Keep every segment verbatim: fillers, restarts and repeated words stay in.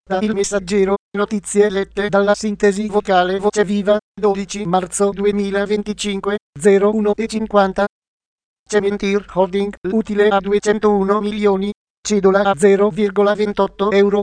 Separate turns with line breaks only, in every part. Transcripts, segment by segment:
Da Il Messaggero, notizie lette dalla sintesi vocale Voce Viva, dodici marzo duemilaventicinque, zero uno e cinquanta. Cementir Holding, utile a duecentouno milioni, cedola a zero virgola ventotto euro.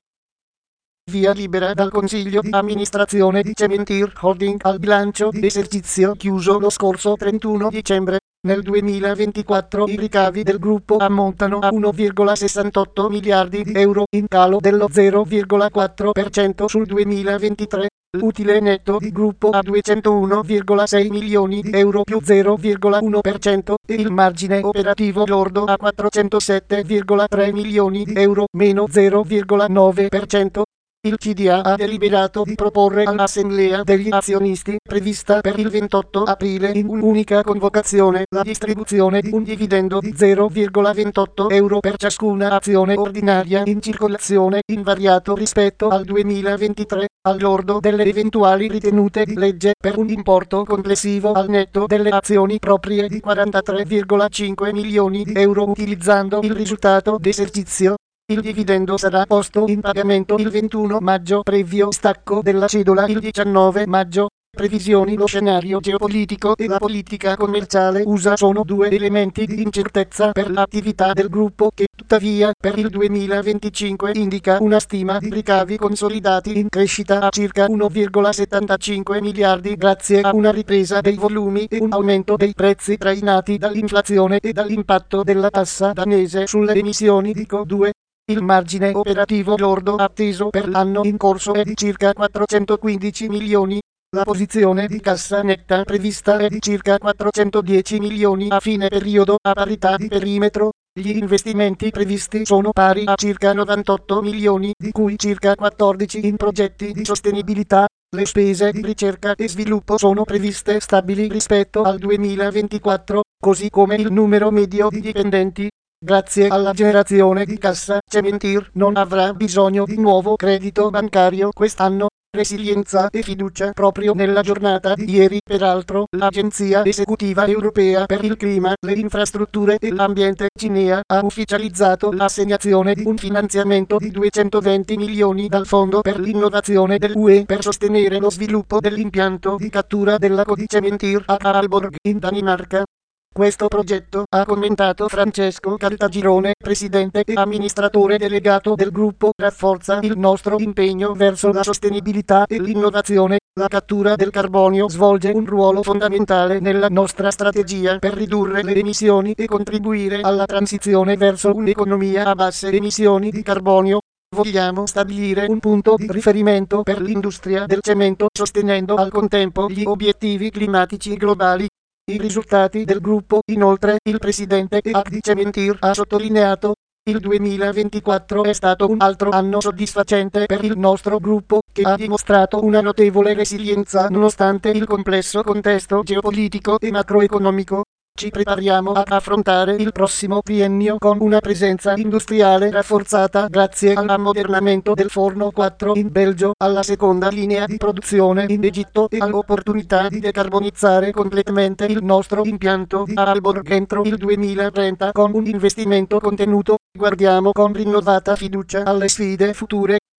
Via libera dal Consiglio di amministrazione di Cementir Holding al bilancio di esercizio chiuso lo scorso trentuno dicembre. Nel duemilaventiquattro i ricavi del gruppo ammontano a uno virgola sessantotto miliardi di euro, in calo dello zero virgola quattro per cento sul duemilaventitré. L'utile netto di gruppo a duecentouno virgola sei milioni di euro più zero virgola uno per cento e il margine operativo lordo a quattrocentosette virgola tre milioni di euro meno zero virgola nove per cento. Il C D A ha deliberato di proporre all'Assemblea degli azionisti, prevista per il ventotto aprile in un'unica convocazione, la distribuzione di un dividendo di zero virgola ventotto euro per ciascuna azione ordinaria in circolazione, invariato rispetto al duemilaventitré, al lordo delle eventuali ritenute di legge, per un importo complessivo al netto delle azioni proprie di quarantatré virgola cinque milioni di euro utilizzando il risultato d'esercizio. Il dividendo sarà posto in pagamento il ventuno maggio previo stacco della cedola il diciannove maggio. Previsioni. Lo scenario geopolitico e la politica commerciale U S A sono due elementi di incertezza per l'attività del gruppo che, tuttavia, per il duemilaventicinque indica una stima di ricavi consolidati in crescita a circa uno virgola settantacinque miliardi grazie a una ripresa dei volumi e un aumento dei prezzi trainati dall'inflazione e dall'impatto della tassa danese sulle emissioni di C O due. Il margine operativo lordo atteso per l'anno in corso è di circa quattrocentoquindici milioni. La posizione di cassa netta prevista è di circa quattrocentodieci milioni a fine periodo a parità di perimetro. Gli investimenti previsti sono pari a circa novantotto milioni, di cui circa quattordici in progetti di sostenibilità. Le spese di ricerca e sviluppo sono previste stabili rispetto al duemilaventiquattro, così come il numero medio di dipendenti. Grazie alla generazione di cassa, Cementir non avrà bisogno di nuovo credito bancario quest'anno. Resilienza e fiducia. Proprio nella giornata di ieri, peraltro, l'Agenzia Esecutiva Europea per il Clima, le Infrastrutture e l'Ambiente C N E A ha ufficializzato l'assegnazione di un finanziamento di duecentoventi milioni dal Fondo per l'Innovazione dell'U E per sostenere lo sviluppo dell'impianto di cattura dell'acqua di Cementir a Aalborg, in Danimarca. Questo progetto, ha commentato Francesco Caltagirone, presidente e amministratore delegato del gruppo, rafforza il nostro impegno verso la sostenibilità e l'innovazione. La cattura del carbonio svolge un ruolo fondamentale nella nostra strategia per ridurre le emissioni e contribuire alla transizione verso un'economia a basse emissioni di carbonio. Vogliamo stabilire un punto di riferimento per l'industria del cemento, sostenendo al contempo gli obiettivi climatici globali. I risultati del gruppo. Inoltre, il presidente E A C di Cementir ha sottolineato: il duemilaventiquattro è stato un altro anno soddisfacente per il nostro gruppo, che ha dimostrato una notevole resilienza nonostante il complesso contesto geopolitico e macroeconomico. Ci prepariamo ad affrontare il prossimo triennio con una presenza industriale rafforzata grazie all'ammodernamento del forno quattro in Belgio, alla seconda linea di produzione in Egitto e all'opportunità di decarbonizzare completamente il nostro impianto di Aalborg entro il duemilatrenta con un investimento contenuto. Guardiamo con rinnovata fiducia alle sfide future.